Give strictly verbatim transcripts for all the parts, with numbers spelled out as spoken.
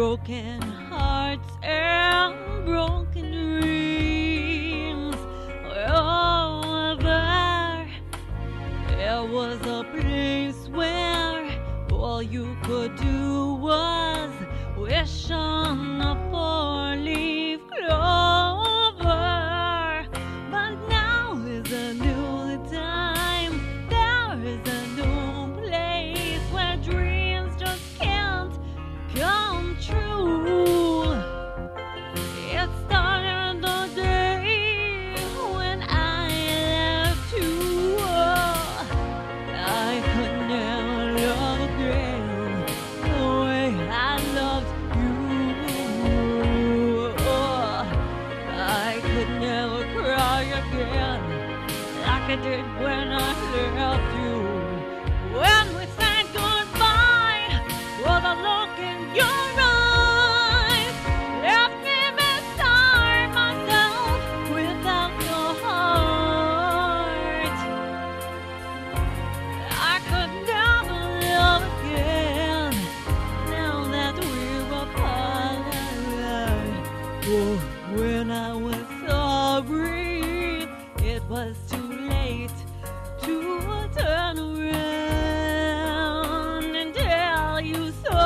broken hearts and broken dreams were over. There was a place where all you could do was wish on a four-leaf clover. But now is a new time. There is a new place where dreams just can't come true. It started the day when I left you. I could never love again the way I loved you. I could never cry again like I did when I left you. When we said goodbye, well, the look in your eyes left me beside myself without your heart. I could never love again now that we're apart. Oh, when I was sorry, it was too late to turn around and tell you so.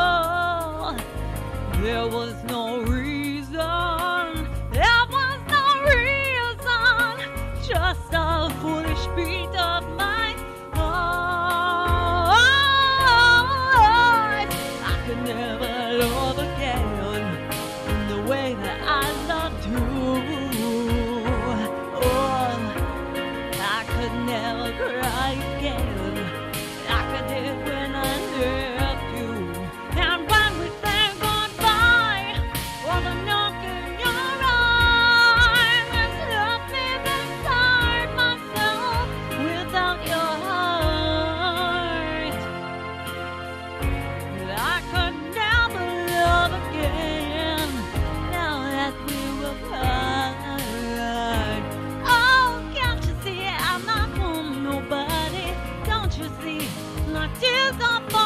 There was no reason, there was no reason, just a foolish beat of my heart. I could never love again in the way that I loved you. Oh, I could never cry again like I did when I left you. And when we say goodbye, well, the knock in your eyes has left me beside myself without your heart. I could never love again now that we're apart. Oh, can't you see I'm not for nobody? Don't you see my tears are falling?